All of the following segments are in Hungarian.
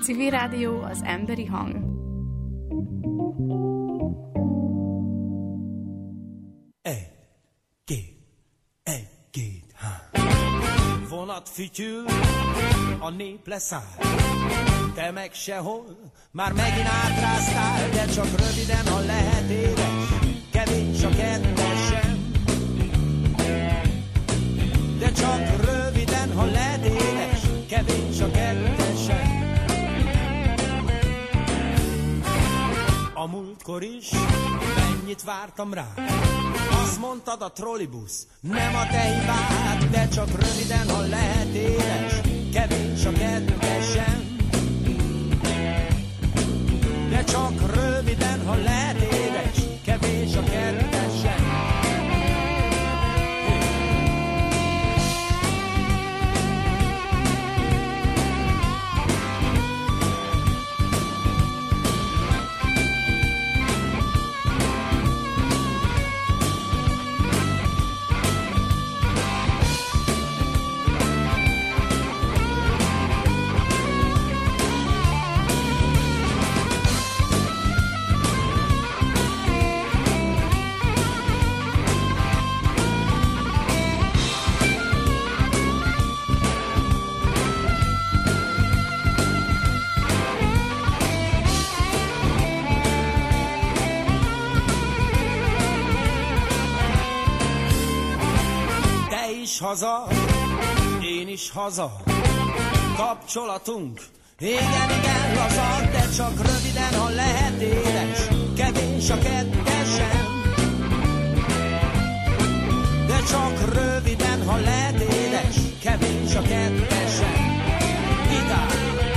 Civil Rádió, az emberi hang. Vonat fütyül, a nép leszáll, te meg sehol, már megint átráztál, de csak röviden, ha lehet édes, kevés a kettesem. De csak röviden, ha lehet édes, kevés a kettesem. A múltkor is mennyit vártam rá, azt mondtad a trollibusz, nem a te hibád, de csak röviden, ha lehet édes, kevés a kettesem. De csak röviden, ha lehet édes, kevés a kettesem. Haza, én is haza, kapcsolatunk, igen, igen, laza, de csak röviden, ha lehet édes, kevés a kettesem. De csak röviden, ha lehet édes, kevés a kettesem. Gitár!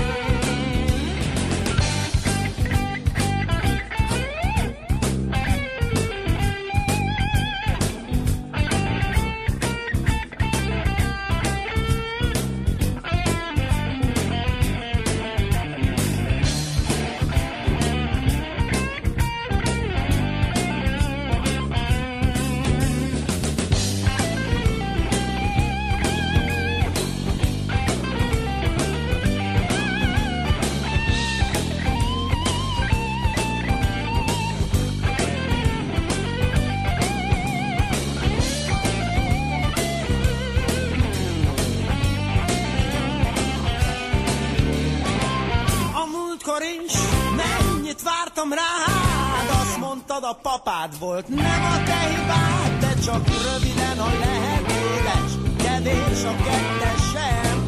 A papád volt, nem a te hibád, de csak röviden, ha lehet édes, kevés a kettesem.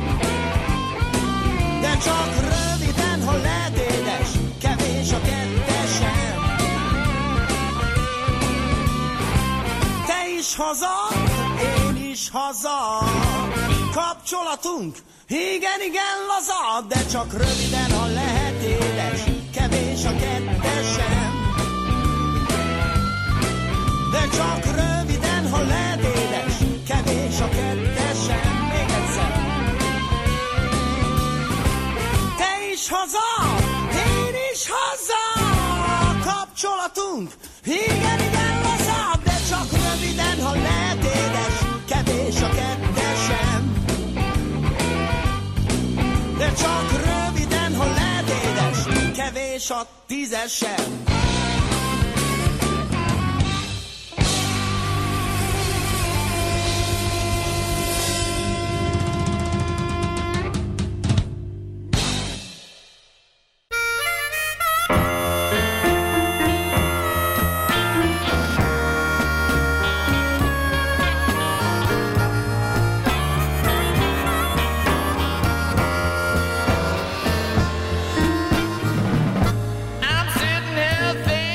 De csak röviden, ha lehet édes, kevés a kettesem. Te is haza, én is haza, kapcsolatunk, igen, igen, laza, de csak röviden, ha lehet édes, kevés a kettesem. De csak röviden, ha lehet édes, kevés a kettesem. Még egyszer. Te is haza, én is haza, kapcsolatunk, igen, igen, laza, de csak röviden, ha lehet édes, kevés a kettesem. De csak röviden, ha lehet édes, kevés a tízesem. I'm sitting here thinking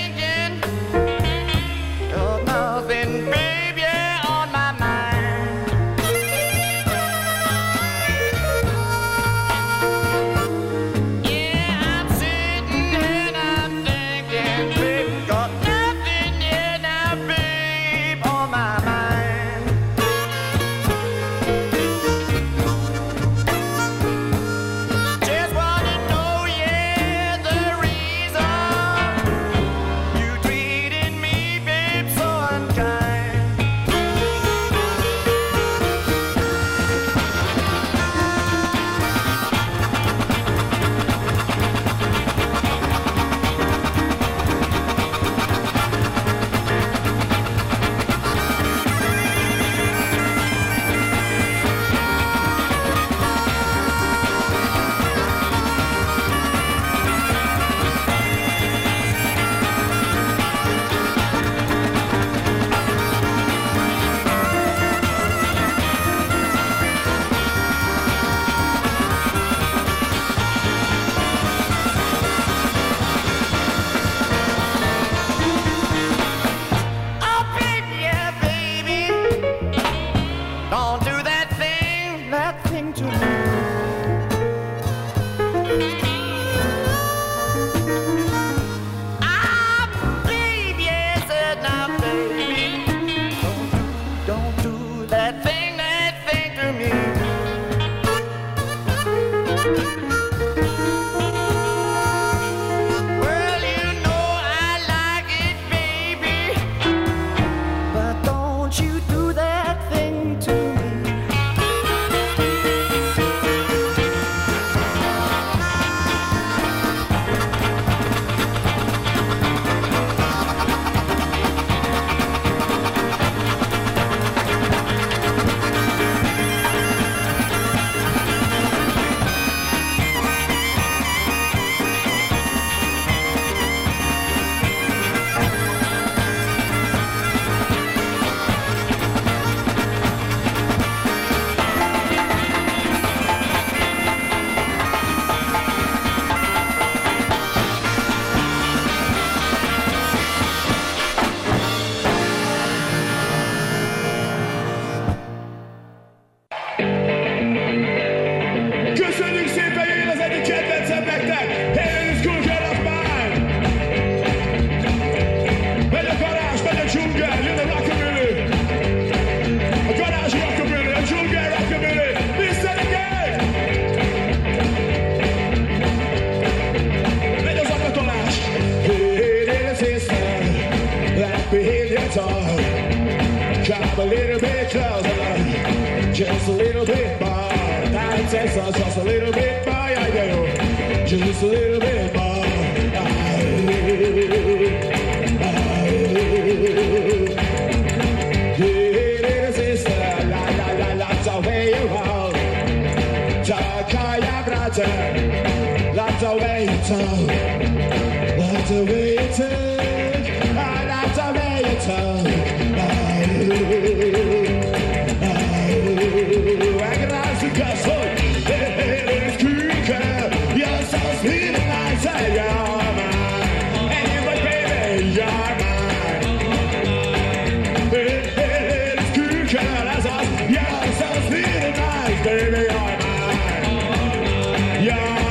Come a little bit closer, just a little bit more. Just a little bit more, yeah, just a little bit more. Little sister, that's the way you hold. Czekaj, bracie, that's the way you talk. That's the way you talk. That's the way you talk. I grazie cazzo, it's cool, you're so sweet and I say you're mine. Anyway, baby, you're mine. It's cool, that's us. You're so sweet and nice, baby, you're mine. You're mine.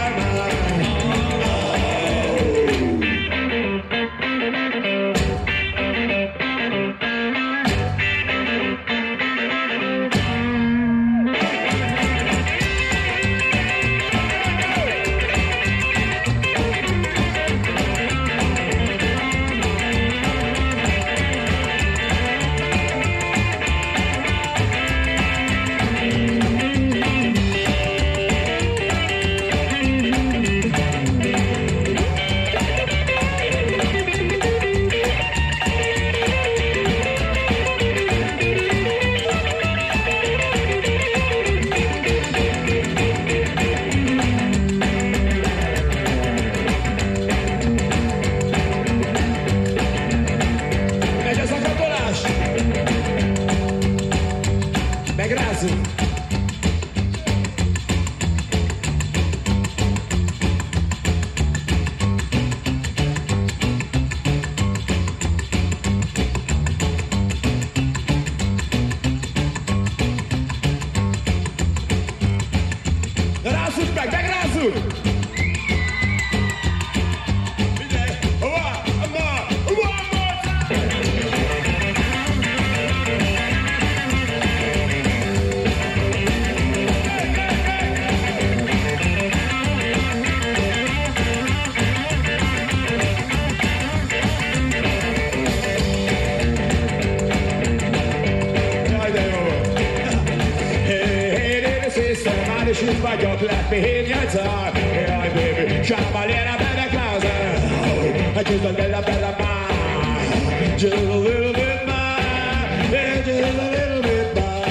Let me hear your talk, yeah, baby. Come a little bit closer, just a little bit more, just a little bit more, yeah, just a little bit more.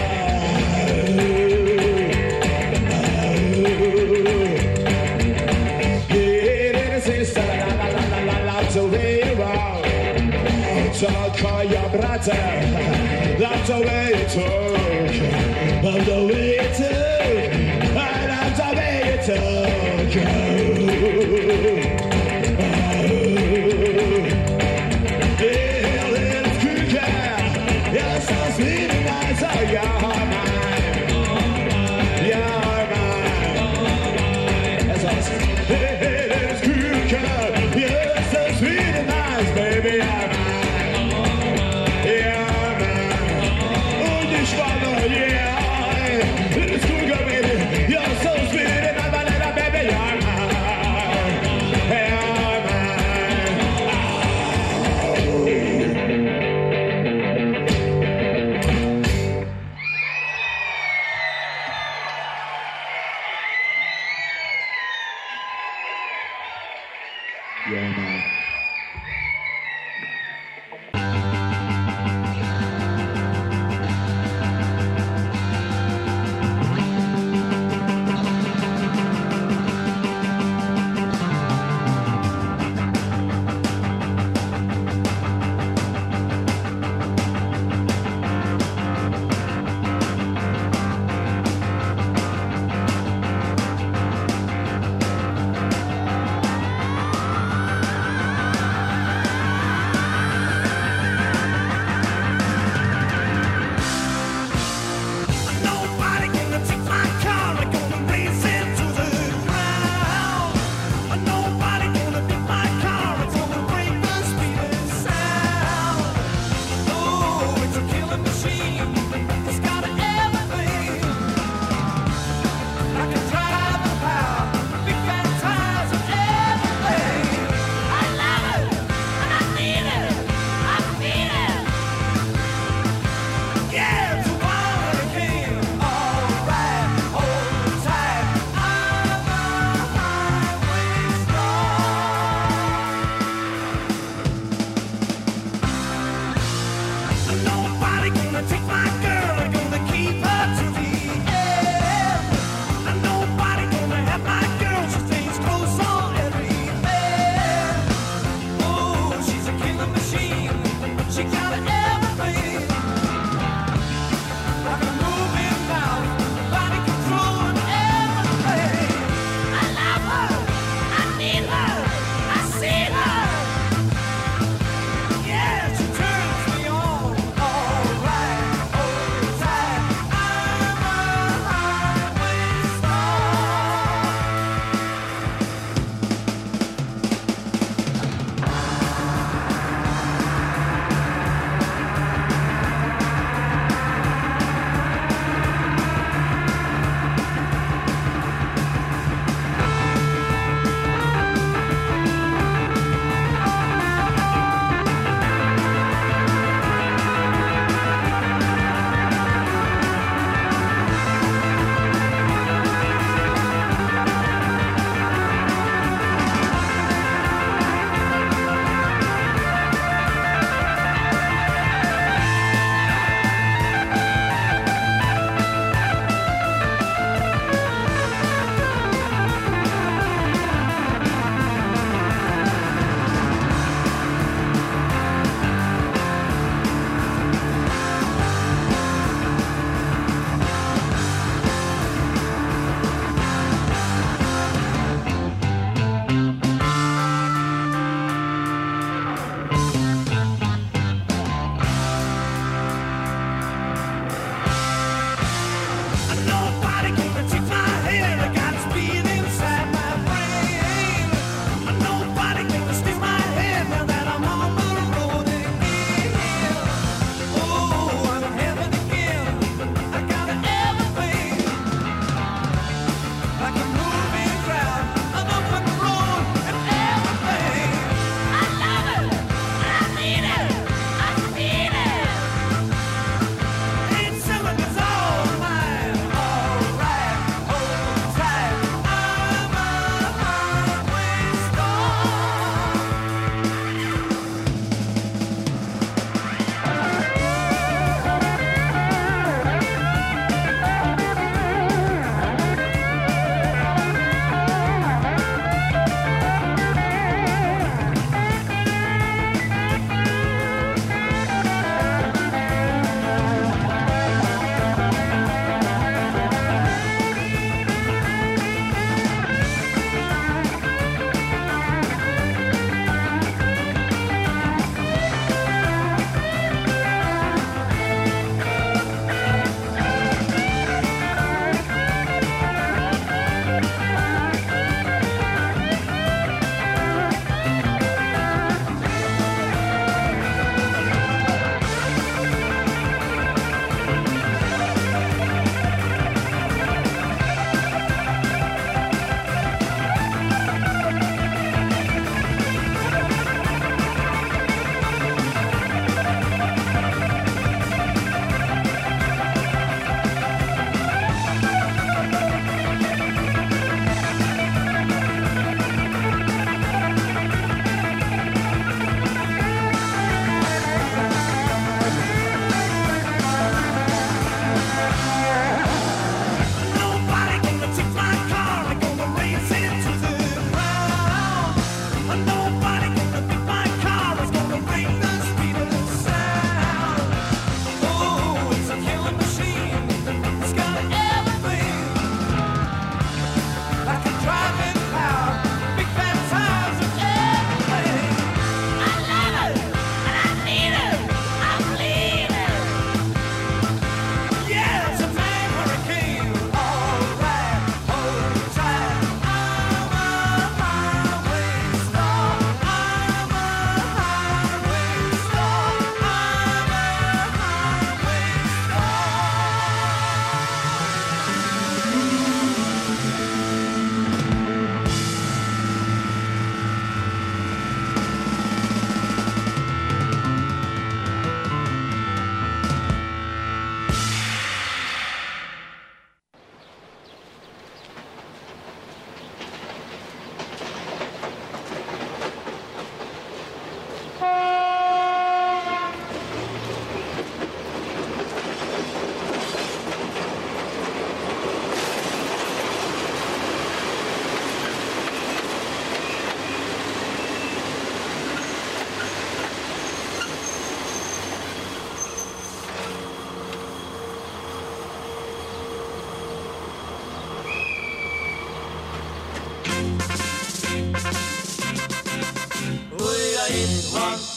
Yeah, little sister, that's the way you are. Talk your brother, that's the way you talk, that's the way you talk. Took you. Yeah, little cookie, you're so sweet and nice, oh, you're mine. You're mine. That's awesome. It is cool cut. You're so sweet and nice, baby. I'm yeah. It is cool cut, baby. You're so sweet and nice, baby. I'm yeah, man.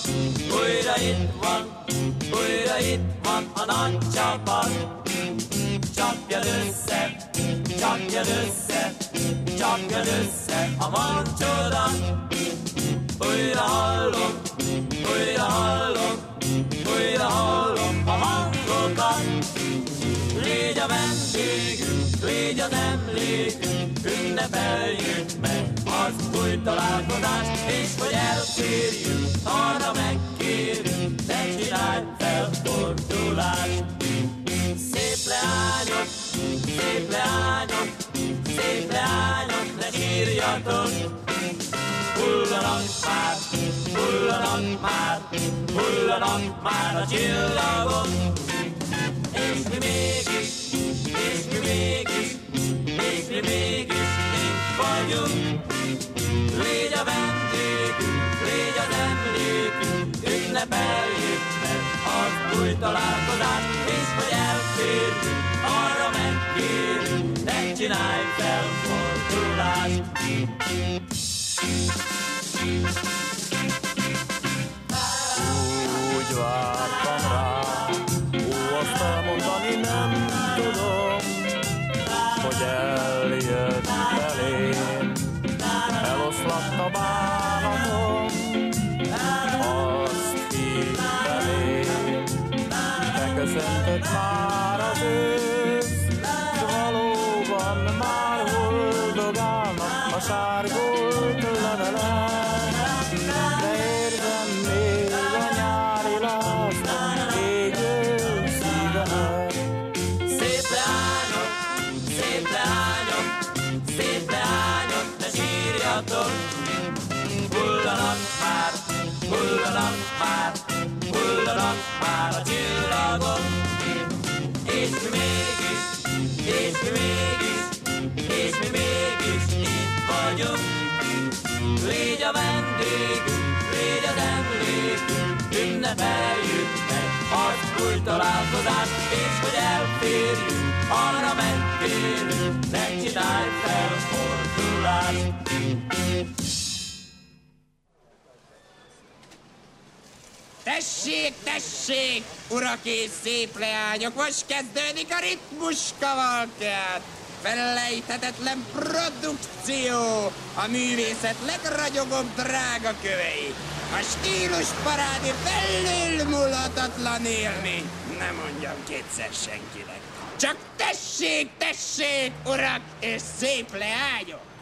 újra itt van a nagy csapat. Csapjad össze, csapjad össze, csapjad össze a mancsodat. Újra hallom, újra hallom, újra hallom a hangokat. Légy a vendégünk, légy az emlékünk, ünnepeljük meg az új találkozást, és hogy elférjünk, arra megkérjünk, ne csinálj felfordulást. Szép leányok, szép leányok, szép leányok, ne sírjatok. Hullanak már, hullanak már, hullanak már a csillagok. És mi mégis, és mi mégis, és mi mégis itt vagyunk. Légy a vendégünk, légy az emlékünk, ünnepeljük meg az új találkozást, és hogy elférjünk, arra megkérjünk, ne csinálj felfordulást. Úgy vártam rá, azt elmondani nem tudom, hogy eljött elém, eloszlatt a bánatom, azt hittem én, beköszöntött már az ősz, s valóban már huldogálnak a sárgult levelek, de érzem még a nyári lázban égő szívemet. Szép leányok, szép leányok, szép leányok, ne sírjatok. Hullanak már, hullanak már, hullanak már a csillagok. És mi mégis, és mi mégis, és mi mégis itt vagyunk. Légy a vendégünk, légy az emlékünk, ünnepeljük meg az új találkozást, és hogy elférjünk, arra megkérjünk, ne csinálj felfordulást. Tessék, tessék, urak és szép leányok, most kezdődik a ritmus kavalkád. Felejthetetlen produkció, a művészet legragyogóbb drága kövei. A stílus parádé felülmúlhatatlan élmény, nem mondjam kétszer senkinek. Csak tessék, tessék, urak és szép leányok!